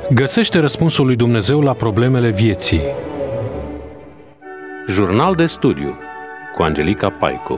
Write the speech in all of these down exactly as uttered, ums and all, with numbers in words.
Găsește răspunsul lui Dumnezeu la problemele vieții. Jurnal de studiu cu Angelica Paicu.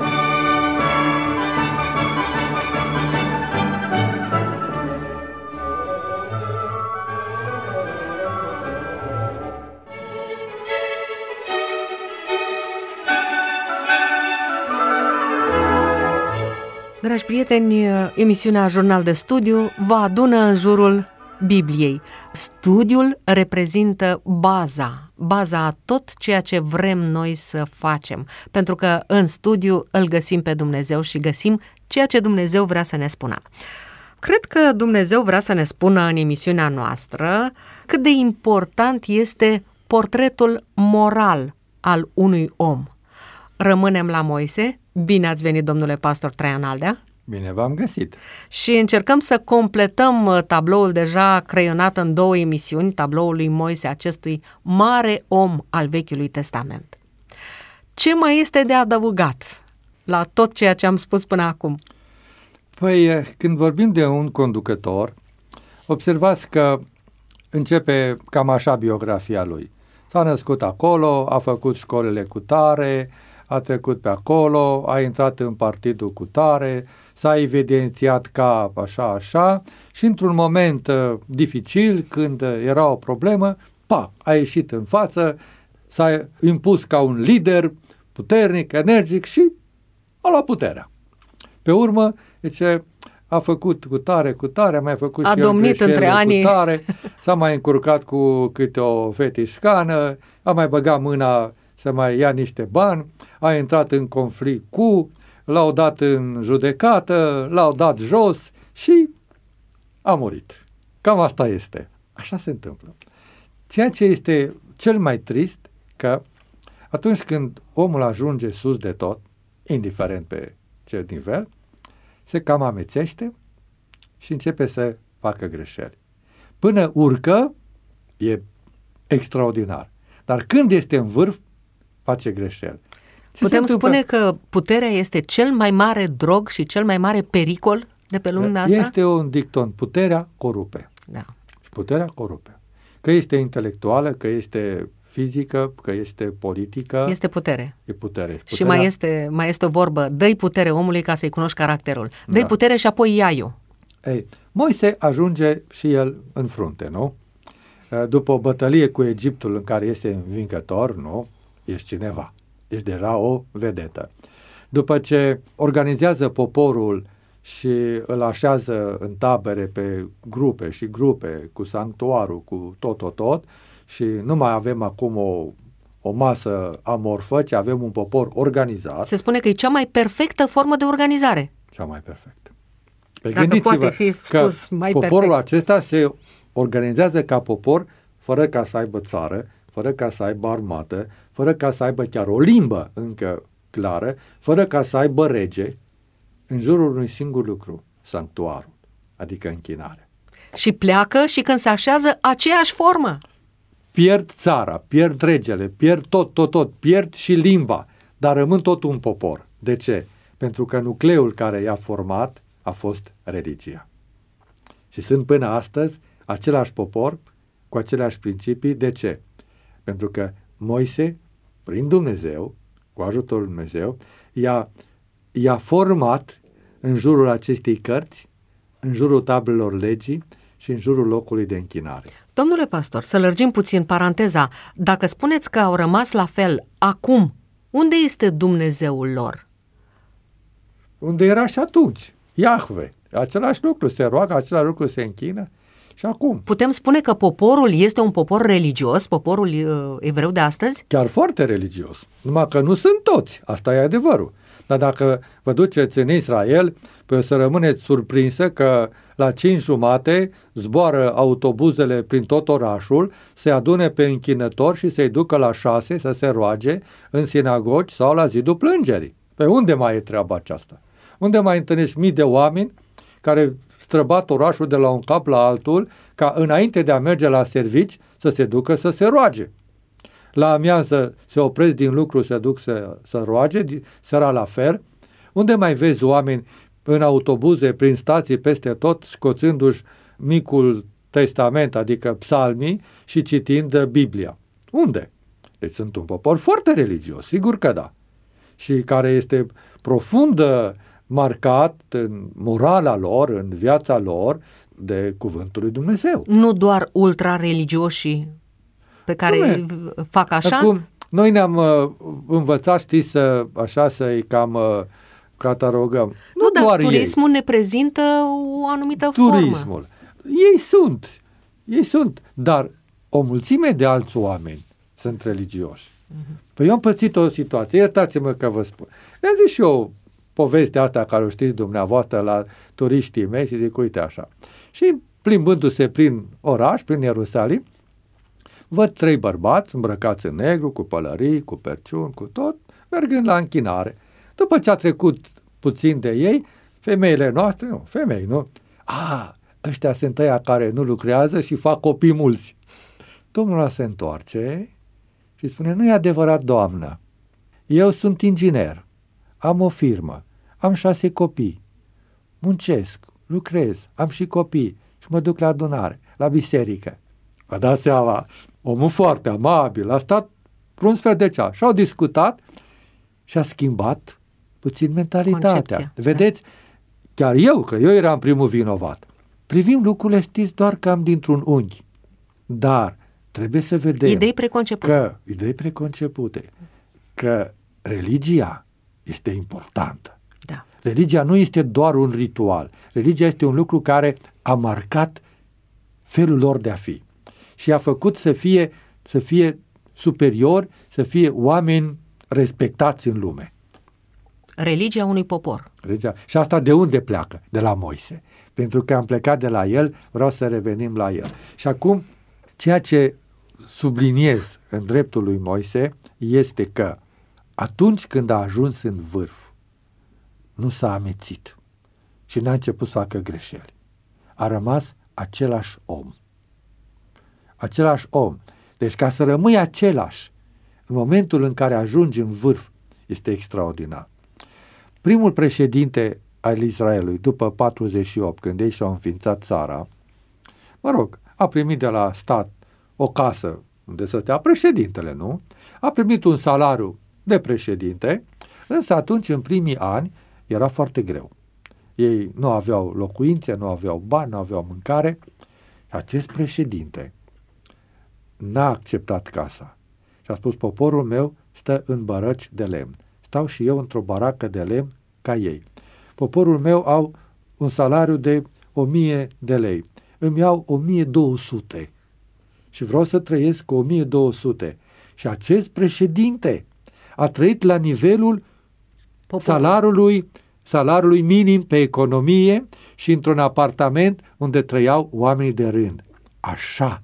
Dragi prieteni, emisiunea Jurnal de Studiu vă adună în jurul Bibliei. Studiul reprezintă baza, baza a tot ceea ce vrem noi să facem, pentru că în studiu îl găsim pe Dumnezeu și găsim ceea ce Dumnezeu vrea să ne spună. Cred că Dumnezeu vrea să ne spună în emisiunea noastră cât de important este portretul moral al unui om. Rămânem la Moise. Bine ați venit, domnule pastor Traian Aldea. Bine v-am găsit. Și încercăm să completăm tabloul deja creionat în două emisiuni, tabloul lui Moise, acestui mare om al Vechiului Testament. Ce mai este de adăugat la tot ceea ce am spus până acum? Păi, când vorbim de un conducător, observați că începe cam așa biografia lui. S-a născut acolo, a făcut școlile cu tare, a trecut pe acolo, a intrat în partidul cu tare, s-a evidențiat ca așa, așa și într-un moment uh, dificil, când era o problemă, pa, a ieșit în față, s-a impus ca un lider puternic, energic și a luat puterea. Pe urmă, zice, a făcut cu tare, cu tare, a mai făcut a și el domnit între anii. Cu tare, s-a mai încurcat cu câte o fetișcană, a mai băgat mâna să mai ia niște bani, a intrat în conflict cu, l-au dat în judecată, l-au dat jos și a murit. Cam asta este. Așa se întâmplă. Ceea ce este cel mai trist, că atunci când omul ajunge sus de tot, indiferent pe ce nivel, se cam amețește și începe să facă greșeli. Până urcă, e extraordinar. Dar când este în vârf, face greșeli. Ce Putem spune că puterea este cel mai mare drog și cel mai mare pericol de pe lumea asta? Este un dicton. Puterea corupe. Da. Și puterea corupe. Că este intelectuală, că este fizică, că este politică. Este putere. E putere. Puterea... Și mai este, mai este o vorbă. Dă-i putere omului ca să-i cunoști caracterul. Dă-i Da. putere și apoi ia-i-o. Ei, Moise ajunge și el în frunte, nu? După o bătălie cu Egiptul în care este învingător, nu? Ești cineva. Ești deja o vedetă. După ce organizează poporul și îl așează în tabere pe grupe și grupe, cu sanctuarul, cu tot, tot, tot, și nu mai avem acum o, o masă amorfă, ci avem un popor organizat. Se spune că e cea mai perfectă formă de organizare. Cea mai perfectă. Pe Dacă poate fi spus mai poporul perfect. acesta se organizează ca popor fără ca să aibă țară, fără ca să aibă armată, fără ca să aibă chiar o limbă încă clară, fără ca să aibă rege, în jurul unui singur lucru, sanctuarul, adică închinare. Și pleacă și când se așează aceeași formă. Pierd țara, pierd regele, pierd tot, tot, tot, pierd și limba, dar rămân tot un popor. De ce? Pentru că nucleul care i-a format a fost religia. Și sunt până astăzi același popor cu aceleași principii. De ce? Pentru că Moise, prin Dumnezeu, cu ajutorul lui Dumnezeu, i-a, i-a format în jurul acestei cărți, în jurul tablelor legii și în jurul locului de închinare. Domnule pastor, să lărgim puțin paranteza. Dacă spuneți că au rămas la fel acum, unde este Dumnezeul lor? Unde era și atunci? Iahve. Același lucru, se roagă, același lucru se închină. Și acum? Putem spune că poporul este un popor religios, poporul uh, evreu de astăzi? Chiar foarte religios. Numai că nu sunt toți. Asta e adevărul. Dar dacă vă duceți în Israel, păi o să rămâneți surprinsă că la cinci jumate zboară autobuzele prin tot orașul, se adune pe închinători și se-i ducă la șase să se roage în sinagogi sau la zidul plângerii. Pe unde mai e treaba aceasta? Unde mai întâlnești mii de oameni care străbat orașul de la un cap la altul, ca înainte de a merge la servici să se ducă să se roage. La amiază se opresc din lucru, se duc să, să roage, seara la fel. Unde mai vezi oameni în autobuze, prin stații, peste tot, scoțându-și micul Testament, adică psalmii, și citind Biblia. Unde? Deci sunt un popor foarte religios, sigur că da. Și care este profund marcat în morala lor, în viața lor, de cuvântul lui Dumnezeu. Nu doar ultra-religioșii pe care Dumne, fac așa? Acum, noi ne-am uh, învățat, știți, să, așa să-i cam uh, catalogăm. Nu, nu dar doar turismul ei. ne prezintă o anumită Turismul. formă. Ei sunt, ei sunt, dar o mulțime de alți oameni sunt religioși. Uh-huh. Păi eu am pățit o situație, iertați-mă că vă spun. Le-am zis și eu povestea asta care o știți dumneavoastră la turiștii mei și zic, uite așa. Și plimbându-se prin oraș, prin Ierusalim, văd trei bărbați îmbrăcați în negru, cu pălării, cu perciuni, cu tot, mergând la închinare. După ce a trecut puțin de ei, femeile noastre, nu, femei, nu? A, ăștia sunt ăia care nu lucrează și fac copii mulți. Domnul ăla se întoarce și spune, nu e adevărat, doamnă, eu sunt inginer, am o firmă, am șase copii, muncesc, lucrez, am și copii și mă duc la adunare, la biserică. Vă dați seama, omul foarte amabil, a stat un sfert de ceas și au discutat și a schimbat puțin mentalitatea. Concepția. Vedeți, da. Chiar eu, că eu eram primul vinovat, privim lucrurile, știți, doar cam dintr-un unghi. Dar trebuie să vedem idei preconcepute. că, idei preconcepute, că religia este importantă. Da. Religia nu este doar un ritual. Religia este un lucru care a marcat felul lor de a fi și a făcut să fie, să fie superior, să fie oameni respectați în lume. Religia unui popor. Religia. Și asta de unde pleacă? De la Moise. Pentru că am plecat de la el, vreau să revenim la el. Și acum, ceea ce subliniez în dreptul lui Moise este că atunci când a ajuns în vârf, nu s-a amețit și n-a început să facă greșeli. A rămas același om. Același om. Deci ca să rămâi același în momentul în care ajungi în vârf, este extraordinar. Primul președinte al Israelului, după patruzeci și opt, când ei și-au înființat țara, mă rog, a primit de la stat o casă unde să stea președintele, nu? A primit un salariu de președinte, însă atunci, în primii ani, era foarte greu. Ei nu aveau locuințe, nu aveau bani, nu aveau mâncare. Și acest președinte n-a acceptat casa. Și a spus, poporul meu stă în bărăci de lemn. Stau și eu într-o baracă de lemn ca ei. Poporul meu au un salariu de o mie de lei. Îmi iau o mie două sute. Și vreau să trăiesc cu o mie două sute. Și acest președinte a trăit la nivelul salariului, salariului minim pe economie și într-un apartament unde trăiau oamenii de rând. Așa,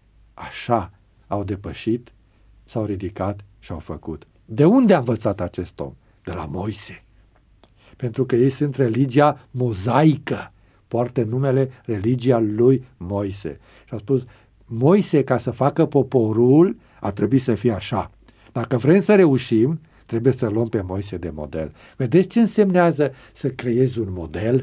așa au depășit, s-au ridicat și au făcut. De unde a învățat acest om? De la Moise. Pentru că ei sunt religia mozaică. Poartă numele religia lui Moise. Și a spus, Moise, ca să facă poporul, a trebuit să fie așa. Dacă vrem să reușim, trebuie să luăm pe Moise de model. Vedeți ce însemnează să creezi un model?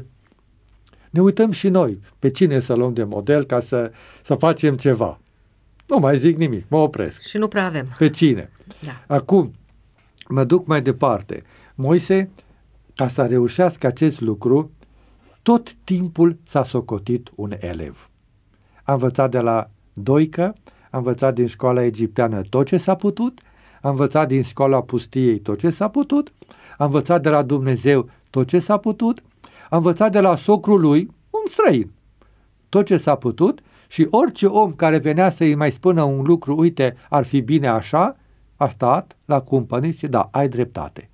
Ne uităm și noi pe cine să luăm de model ca să, să facem ceva. Nu mai zic nimic, mă opresc. Și nu prea avem. Pe cine? Da. Acum, mă duc mai departe. Moise, ca să reușească acest lucru, tot timpul s-a socotit un elev. A învățat de la Doică, a învățat din școala egipteană tot ce s-a putut, a învățat din școala pustiei tot ce s-a putut, a învățat de la Dumnezeu tot ce s-a putut, a învățat de la socrul lui, un străin, tot ce s-a putut și orice om care venea să-i mai spună un lucru, uite, ar fi bine așa, a stat la cumpănit și da, ai dreptate.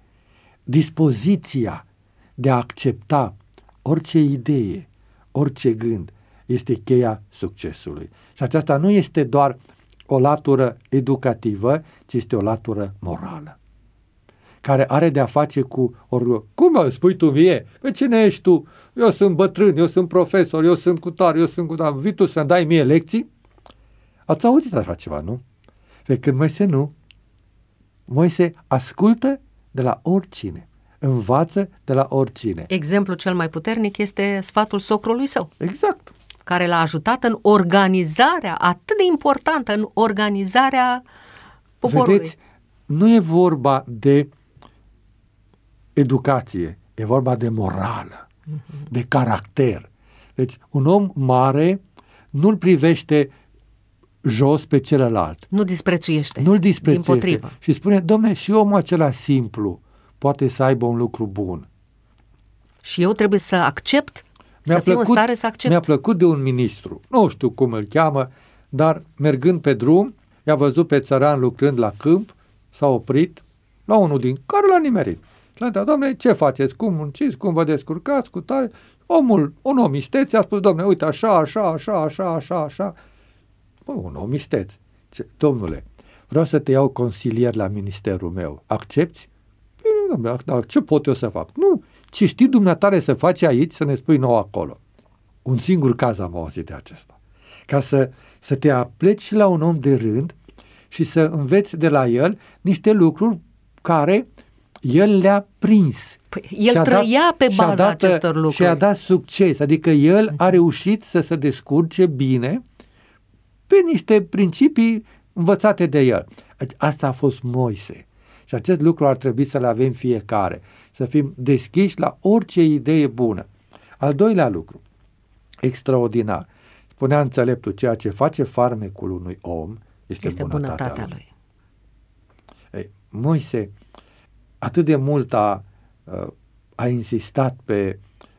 Dispoziția de a accepta orice idee, orice gând, este cheia succesului. Și aceasta nu este doar o latură educativă, ci este o latură morală, care are de-a face cu orgoliu. Cum mă spui tu mie? Pe cine ești tu? Eu sunt bătrân, eu sunt profesor, eu sunt cu tare, eu sunt cu tare. Vii tu să-mi dai mie lecții? Ați auzit așa ceva, nu? Pe când Moise nu. Moise ascultă de la oricine, învață de la oricine. Exemplul cel mai puternic este sfatul socrului său. Exact. care l-a ajutat în organizarea, atât de importantă, în organizarea poporului. Vedeți, nu e vorba de educație, e vorba de morală, uh-huh. de caracter. Deci un om mare nu-l privește jos pe celălalt. Nu disprețuiește. Nu-l disprețuiește. Dimpotrivă. Și spune, domne, și omul acela simplu poate să aibă un lucru bun. Și eu trebuie să accept, mi-a să fiu plăcut, în stare să accept. Mi-a plăcut de un ministru, nu știu cum îl cheamă, dar mergând pe drum, i-a văzut pe țăran lucrând la câmp, s-a oprit la unul din care l-a nimerit. Și l-a întrebat, domne, ce faceți, cum munciți, cum vă descurcați, cu tare? Omul, un om isteț, a spus, domne, uite, așa, așa, așa, așa, așa, așa. Bă, un om isteț. Ce, domnule, vreau să te iau consilier la ministerul meu. Accepți? Bine, domnule, dar ce pot eu să fac? Nu, ce știi dumneatare să faci aici, să ne spui nou acolo. Un singur caz am auzit de acesta. Ca să, să te apleci la un om de rând și să înveți de la el niște lucruri care el le-a prins. Păi, el trăia dat, pe baza dat, acestor lucruri. Și a dat succes, adică el a reușit să se descurce bine pe niște principii învățate de el. Asta a fost Moise. Și acest lucru ar trebui să-l avem fiecare. Să fim deschiși la orice idee bună. Al doilea lucru, extraordinar. Spunea înțeleptul, ceea ce face farmecul unui om este, este bunătatea, bunătatea lui. lui. Ei, Moise atât de mult a, a insistat pe,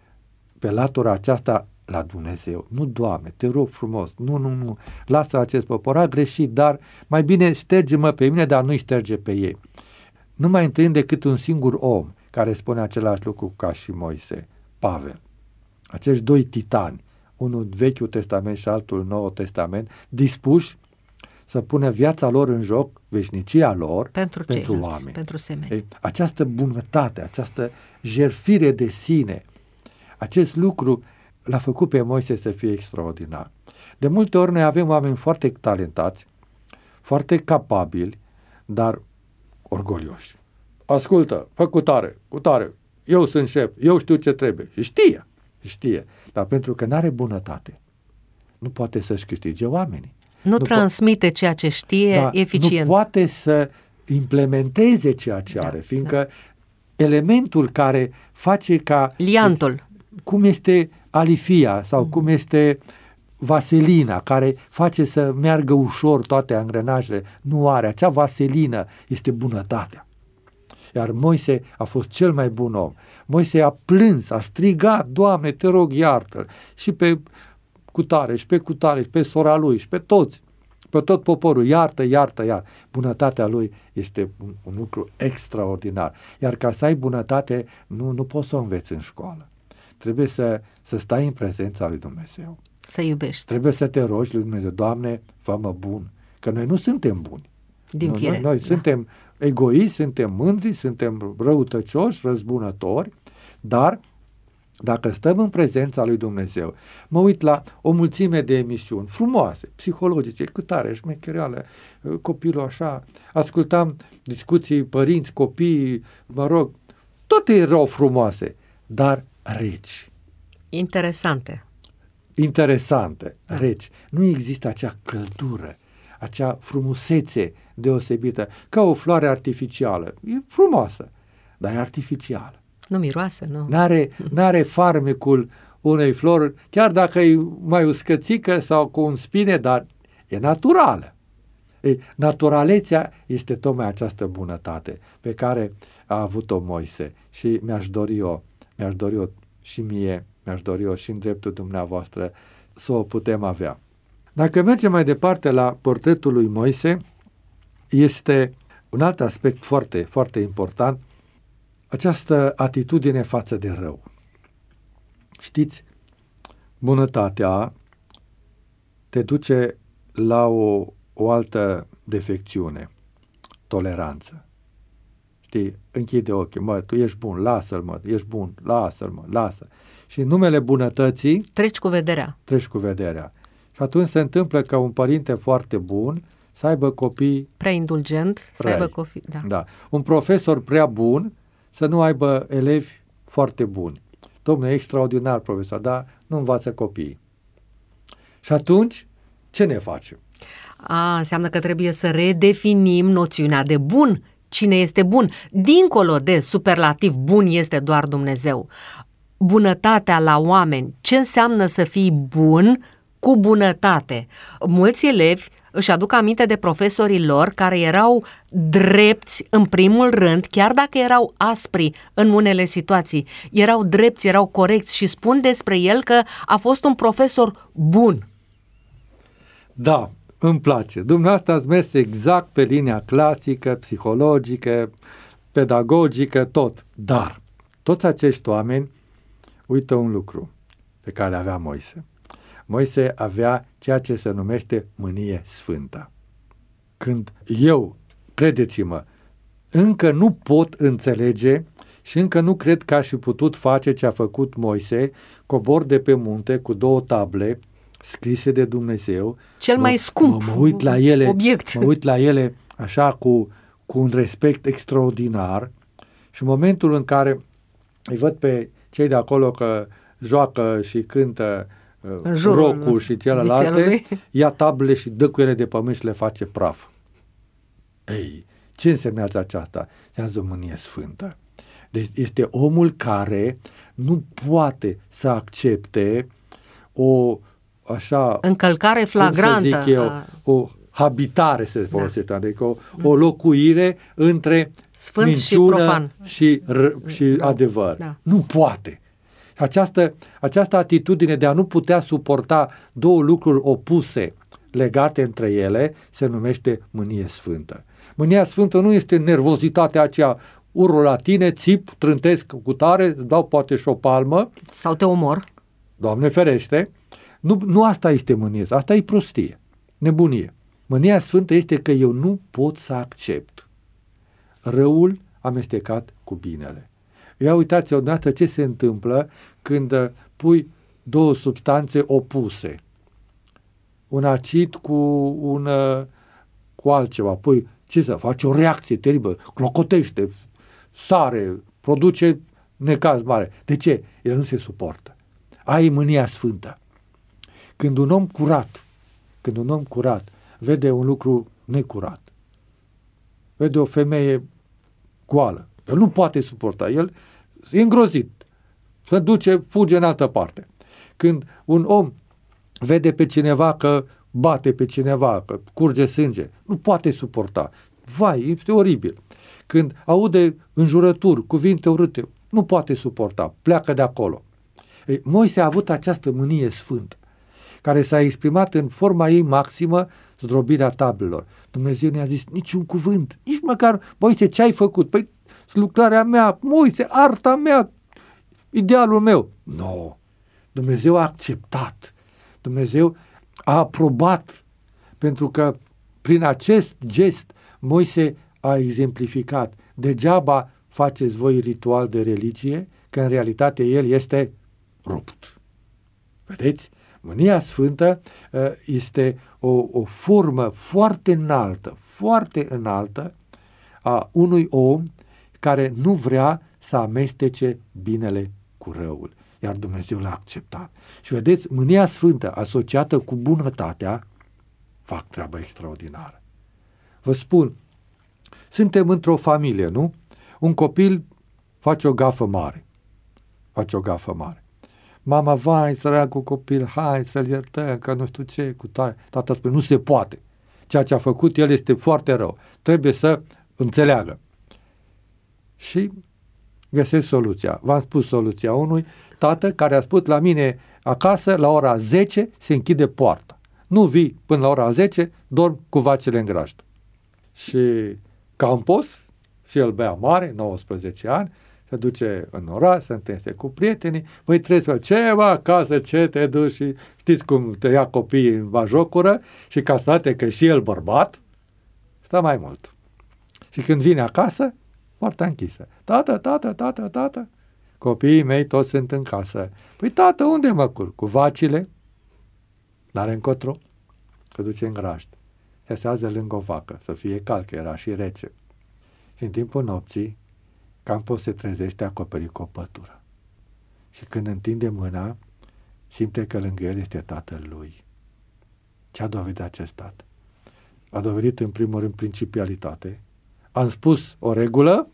pe latura aceasta la Dumnezeu. Nu, Doamne, te rog frumos, nu, nu, nu, lasă acest popor, a greșit, dar mai bine șterge-mă pe mine, dar nu-i șterge pe ei. Nu mai întâlnim decât un singur om care spune același lucru ca și Moise, Pavel. Acești doi titani, unul Vechiul Testament și altul Noul Testament, dispuși să pună viața lor în joc, veșnicia lor, pentru, pentru ceilalți, oameni. Pentru semeni. Ei, această bunătate, această jertfire de sine, acest lucru l-a făcut pe Moise să fie extraordinar. De multe ori noi avem oameni foarte talentați, foarte capabili, dar orgolioși. Ascultă, fă cu tare, cu tare, eu sunt șef, eu știu ce trebuie. Și știe, știe, dar pentru că n-are bunătate, nu poate să-și câștige oamenii. Nu, nu transmite po- ceea ce știe da, eficient. Nu poate să implementeze ceea ce da, are, fiindcă da. elementul care face ca... Liantul. Cum este alifia sau mm. cum este vaselina, care face să meargă ușor toate angrenajele, nu are. Acea vaselină este bunătatea. Iar Moise a fost cel mai bun om. Moise a plâns, a strigat, Doamne, te rog, iartă-l. Și pe cutare, și pe cutare, și pe sora lui, și pe toți, pe tot poporul, iartă, iartă, iartă. Bunătatea lui este un, un lucru extraordinar. Iar ca să ai bunătate, nu, nu poți să o înveți în școală. Trebuie să, să stai în prezența lui Dumnezeu. Să iubești. Trebuie să te rogi lui Dumnezeu, Doamne, fă-mă bun. Că noi nu suntem buni. Din noi, fire. Noi, noi da. suntem egoiști, suntem mândri, suntem răutăcioși, răzbunători, dar dacă stăm în prezența lui Dumnezeu, mă uit la o mulțime de emisiuni frumoase, psihologice, cât are, șmechereală, copilul așa, ascultam discuții părinți, copii, mă rog, toate erau frumoase, dar reci. Interesante. Interesante, da. reci. Nu există acea căldură, acea frumusețe deosebită, ca o floare artificială. E frumoasă, dar e artificială. Nu miroase, nu. N-are, n-are farmecul unei flori, chiar dacă e mai uscățică sau cu un spine, dar e naturală. E, naturalețea este tocmai această bunătate pe care a avut-o Moise și mi-aș dori eu, mi-aș dori eu și mie, mi-aș dori eu și în dreptul dumneavoastră să o putem avea. Dacă mergem mai departe la portretul lui Moise, este un alt aspect foarte, foarte important, această atitudine față de rău. Știți, bunătatea te duce la o, o altă defecțiune, toleranță. Știi, închide ochii, mă, tu ești bun, lasă-l, mă, ești bun, lasă-l, mă, lasă. Și în numele bunătății treci cu vederea. Treci cu vederea. Și atunci se întâmplă că un părinte foarte bun să aibă copii prea indulgent, să aibă copii, da. da. Un profesor prea bun să nu aibă elevi foarte buni. Dom'le, extraordinar profesor, dar nu învață copiii. Și atunci, ce ne facem? A, înseamnă că trebuie să redefinim noțiunea de bun. Cine este bun? Dincolo de superlativ, bun este doar Dumnezeu. Bunătatea la oameni. Ce înseamnă să fii bun cu bunătate? Mulți elevi își aduc aminte de profesorii lor care erau drepți în primul rând, chiar dacă erau aspri în unele situații. Erau drepți, erau corecți și spun despre el că a fost un profesor bun. Da, îmi place. Dumneavoastră ați mers exact pe linia clasică, psihologică, pedagogică, tot. Dar toți acești oameni uită un lucru pe care avea Moise. Moise avea ceea ce se numește mânie sfântă. Când eu, credeți-mă, încă nu pot înțelege și încă nu cred că aș fi putut face ce a făcut Moise, cobor de pe munte cu două table scrise de Dumnezeu. Cel mai mă, scump mă, mă uit la ele, obiect. Mă uit la ele așa cu, cu un respect extraordinar și în momentul în care îi văd pe cei de acolo că joacă și cântă rocul și celelalte, ia tablele și dă cu ele de pământ și le face praf. Ei, ce însemnează aceasta? Înseamnă mânie sfântă. Deci este omul care nu poate să accepte o așa încălcare flagrantă, cum să zic eu, a... o habitare, se folosește, da. Adică o, o locuire între sfânt minciună și profan și, r- și da. adevăr. Da. Nu poate. Această, această atitudine de a nu putea suporta două lucruri opuse legate între ele se numește mânie sfântă. Mânia sfântă nu este nervozitatea aceea, urlu la tine, țip, trântesc cu tare, dau poate și o palmă. Sau te omor. Doamne ferește. Nu, nu asta este mânie, asta e prostie, nebunie. Mânia sfântă este că eu nu pot să accept răul amestecat cu binele. Ia uitați-vă odată ce se întâmplă când pui două substanțe opuse. Un acid cu, un, cu altceva. Pui, ce să faci? O reacție teribilă. Clocotește, sare, produce necaz mare. De ce? El nu se suportă. Aia e mânia sfântă. Când un om curat, când un om curat vede un lucru necurat, vede o femeie goală, el nu poate suporta, el e îngrozit, se duce, fuge în altă parte. Când un om vede pe cineva că bate pe cineva, că curge sânge, nu poate suporta. Vai, este oribil. Când aude înjurături, cuvinte urâte, nu poate suporta, pleacă de acolo. Ei, Moise a avut această mânie sfântă, care s-a exprimat în forma ei maximă, zdrobirea tablelor. Dumnezeu ne-a zis, niciun cuvânt, nici măcar, Moise, ce ai făcut? Păi, lucrarea mea, Moise, arta mea, idealul meu. Nu. No. Dumnezeu a acceptat. Dumnezeu a aprobat, pentru că prin acest gest Moise a exemplificat. Degeaba faceți voi ritual de religie, că în realitate el este rupt. Vedeți? Mânia sfântă este o, o formă foarte înaltă, foarte înaltă a unui om care nu vrea să amestece binele cu răul. Iar Dumnezeu l-a acceptat. Și vedeți, mânia sfântă asociată cu bunătatea fac treabă extraordinară. Vă spun, suntem într-o familie, nu? Un copil face o gafă mare. Face o gafă mare. Mama, vai, săracul copil, hai să-l iertăm, că nu știu ce, cu tare. Tata spune, nu se poate. Ceea ce a făcut el este foarte rău. Trebuie să înțeleagă. Și găsesc soluția. V-am spus soluția unui tată care a spus la mine acasă, la ora zece se închide poarta. Nu vii până la ora zece, dorm cu vacile în grajd. Și Campos, și el bea mare, nouăsprezece ani, se duce în oraș, se întâlnește cu prietenii, voi trebuie să ceva acasă, ce te duci și știți cum te ia copiii în bajocură și ca să arate că și el bărbat, stă mai mult. Și când vine acasă, poarta închisă. Tată, tată, tată, tată, copiii mei toți sunt în casă. Păi tată, unde mă culc? Cu vacile? N-are încotro, că duce în grajd. Se așează lângă o vacă, să fie cald, că era și rece. Și în timpul nopții, Campos se trezește acoperit cu o pătură. Și când întinde mâna, simte că lângă el este tatăl lui. Ce a dovedit acest tată? A dovedit în primul rând principialitate. Am spus o regulă,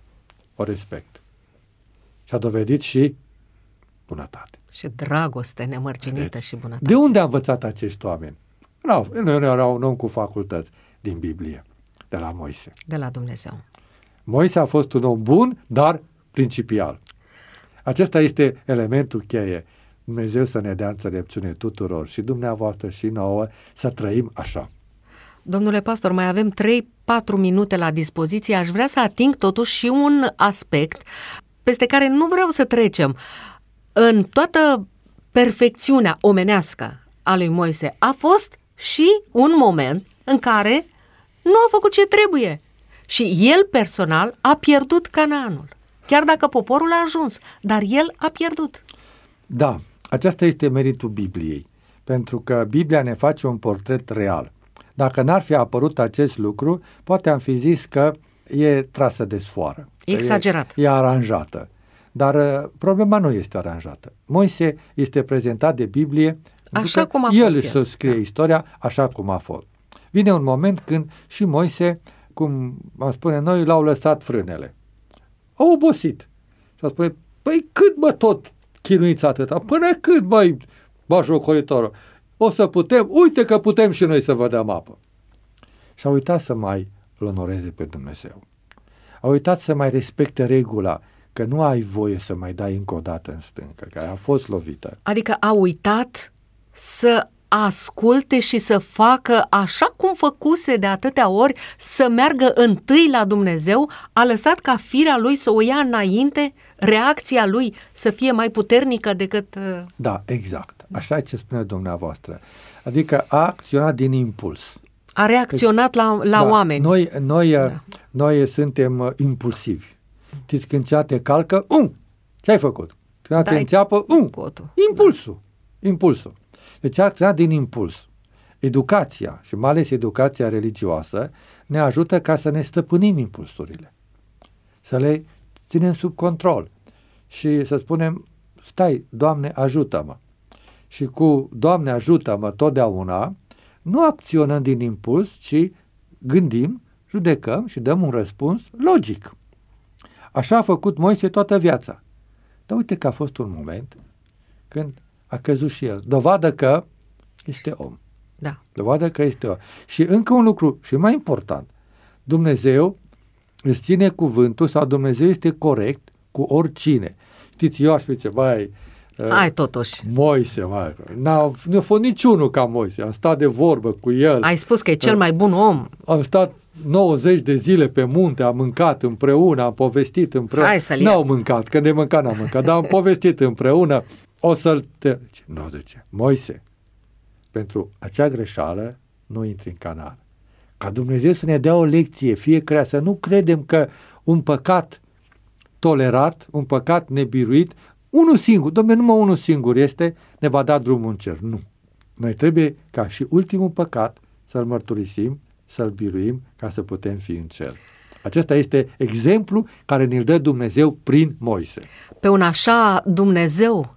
o respect. Și a dovedit și bunătate. Și dragoste nemărginită Vedeți? și bunătate. De unde a învățat acești oameni? Nu, nu erau un om cu facultăți din Biblie, de la Moise. De la Dumnezeu. Moise a fost un om bun, dar principial. Acesta este elementul cheie. Dumnezeu să ne dea înțelepciune tuturor, și dumneavoastră și nouă, să trăim așa. Domnule pastor, mai avem trei patru minute la dispoziție. Aș vrea să ating totuși și un aspect peste care nu vreau să trecem. În toată perfecțiunea omenească a lui Moise a fost și un moment în care nu a făcut ce trebuie. Și el personal a pierdut Canaanul. Chiar dacă poporul a ajuns, dar el a pierdut. Da, acesta este meritul Bibliei, pentru că Biblia ne face un portret real. Dacă n-ar fi apărut acest lucru, poate am fi zis că e trasă de sfoară. Exagerat. E, e aranjată. Dar uh, problema nu este aranjată. Moise este prezentat de Biblie așa cum a el fost să el. scrie istoria așa cum a fost. Vine un moment când și Moise, cum am spune noi, l-au lăsat frânele. Au obosit. Și a spune, păi cât mă tot chinuiți atâta? Până cât, băi, bajocoritorul? O să putem, uite că putem și noi să vă dăm apă. Și a uitat să mai îl onoreze pe Dumnezeu. A uitat să mai respecte regula, că nu ai voie să mai dai încă o dată în stâncă, că a fost lovită. Adică a uitat să asculte și să facă așa cum făcuse de atâtea ori, să meargă întâi la Dumnezeu, a lăsat ca firea lui să o ia înainte, reacția lui să fie mai puternică decât... Da, exact. Așa e ce spune dumneavoastră. Adică a acționat din impuls. A reacționat la, la da, oameni. Noi, noi, Da. noi suntem uh, impulsivi. Știți, când cea te calcă, um, ce ai făcut? Când Da, te înțeapă, um, cotul. impulsul. Impulsul. Deci a acționat din impuls. Educația, și mai ales educația religioasă, ne ajută ca să ne stăpânim impulsurile. Să le ținem sub control. Și să spunem, stai, Doamne, ajută-mă. Și cu Doamne, ajută-mă totdeauna, nu acționăm din impuls, ci gândim, judecăm și dăm un răspuns logic. Așa a făcut Moise toată viața. Dar uite că a fost un moment când a căzut și el. Dovadă că este om. Da. Dovadă că este om. Și încă un lucru, și mai important, Dumnezeu îți ține cuvântul sau Dumnezeu este corect cu oricine. Știți, eu aș zice, băi, Hai totuși. Moise, mai, n-a, nu a fost niciunul ca Moise. Am stat de vorbă cu el. Ai spus că e cel mai bun om. Am stat nouăzeci de zile pe munte, am mâncat împreună, am povestit împreună. Hai să-l N-au iert. mâncat, că de mâncat n-am mâncat, dar am povestit împreună. O să-l... Te... Nu, de ce? Moise, pentru acea greșeală nu intri în Canaan. Ca Dumnezeu să ne dea o lecție fiecare, să nu credem că un păcat tolerat, un păcat nebiruit, unul singur, Dom'le, numai unul singur este, ne va da drumul în cer. Nu. Noi trebuie ca și ultimul păcat să-l mărturisim, să-l biruim, ca să putem fi în cer. Acesta este exemplu care ne-l dă Dumnezeu prin Moise. Pe un așa Dumnezeu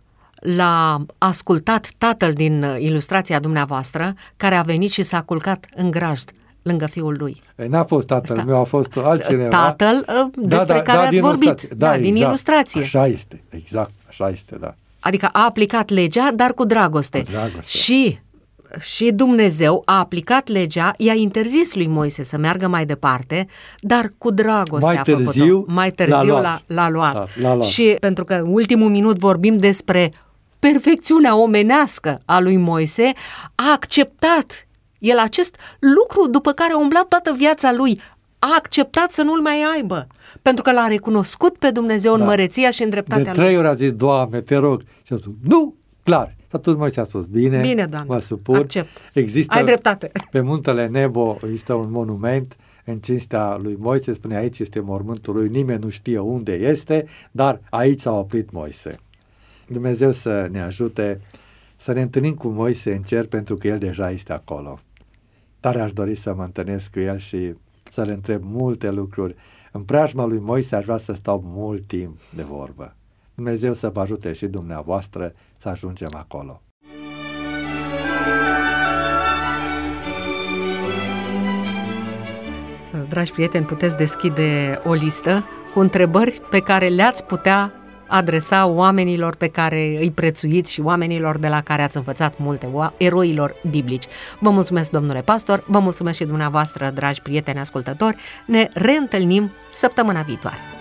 l-a ascultat tatăl din ilustrația dumneavoastră, care a venit și s-a culcat în grajd lângă fiul lui. E, n-a fost tatăl Sta. meu, a fost altcineva. Tatăl despre da, care da, ați din vorbit. ilustrație. Da, Da, din exact. ilustrație. Așa este, exact, așa este, da. Adică a aplicat legea, dar cu dragoste. Cu dragoste. Și, și Dumnezeu a aplicat legea, i-a interzis lui Moise să meargă mai departe, dar cu dragoste Mai a târziu făcut-o. Mai târziu l-a luat. l-a, l-a luat. Da, l-a luat. Și pentru că în ultimul minut vorbim despre perfecțiunea omenească a lui Moise, a acceptat el acest lucru după care a umblat toată viața lui, a acceptat să nu-l mai aibă, pentru că l-a recunoscut pe Dumnezeu în Da. măreția și în De dreptatea lui. trei ori a zis, Doamne, te rog. Și a spus, nu, clar. Și atunci Moise a spus, bine, Bine, Doamne, mă supun. accept. Există, Ai dreptate. Pe muntele Nebo există un monument în cinstea lui Moise, spune, aici este mormântul lui, nimeni nu știe unde este, dar aici s-a oprit Moise. Dumnezeu să ne ajute să ne întâlnim cu Moise în cer, pentru că el deja este acolo. Tare aș dori să mă întâlnesc cu el și să-l întreb multe lucruri. În preajma lui Moise aș vrea să stau mult timp de vorbă. Dumnezeu să vă ajute și dumneavoastră să ajungem acolo. dragi prieteni, puteți deschide o listă cu întrebări pe care le-ați putea adresa oamenilor pe care îi prețuiți și oamenilor de la care ați învățat multe, eroilor biblici. Vă mulțumesc, domnule pastor, vă mulțumesc și dumneavoastră, dragi prieteni ascultători. Ne reîntâlnim săptămâna viitoare.